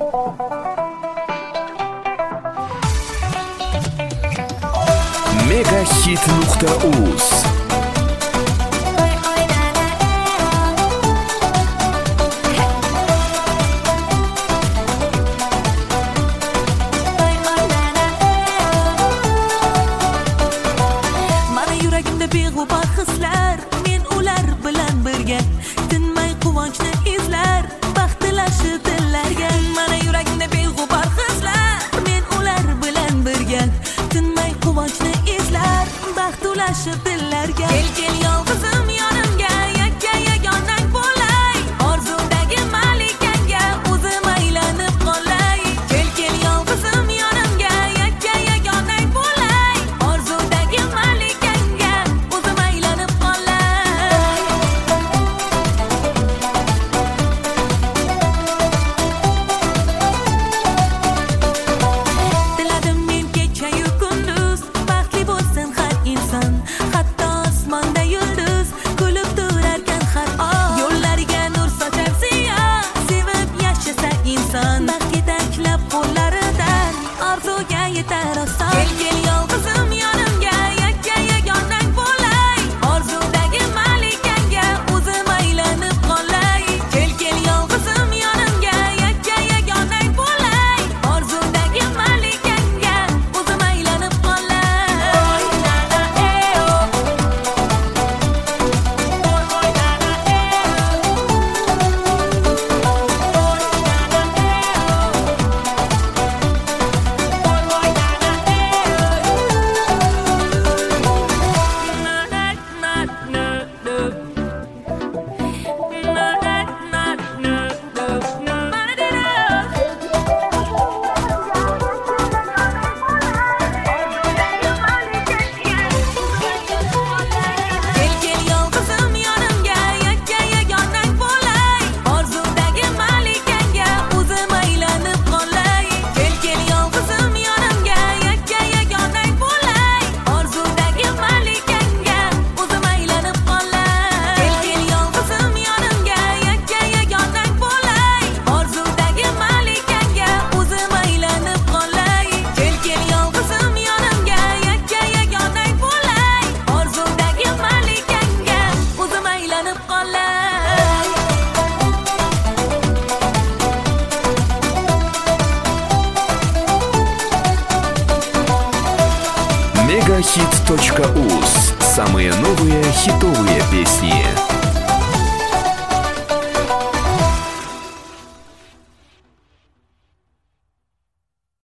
Megahit.uz. Beg'ubor hislar, men ular bilan birga tinmay quvonchni izlar, baxtilashi dillarga. Mana yuragimda beg'ubor hislar, men ular bilan birga tinmay quvonchni izlar, baxtilashi dillarga. Kel yolg'izim yonimga, yakka yagonang bo'lay, orzudagi malikanga o'zim aylanib qolay. Kel yolg'izim yonimga, yakka yagonang bo'lay, orzudagi malikanga o'zim aylanib qolay. Diladim men kechayu kunduz, baxtli bo'lsin har inson, hatto osmonda yulduz kulib turarkan har on. Yo'llariga nur sochar ziyo, sevib yashasa inson, baxt yetaklab qo'llaridan orzuga yetar oson. Kel yolg'izim yonimga, yakka yagonang bo'lay, orzudagi malikanga o'zim aylanib qolay. Kel yolg'izim yonimga, yakka yagonang bo'lay, orzudagi malikanga o'zim aylanib qolay. Kel yolg'izim yonimga, yakka yagonang bo'lay, orzudagi malikanga o'zim aylanib qolay. Kel yolg'izim yonimga, yakka yagonang bo'lay, orzudagi malikanga o'zim aylanib qolay. Kel yolg'izim yonimga, yakka yagonang bo'lay, orzudagi malikanga o'zim aylanib qolay. Kel yolg'izim yonimga, yakka yagonang bo'lay, orzudagi malikanga o'zim aylanib qolay. Megahit.uz. Самые новые хитовые песни.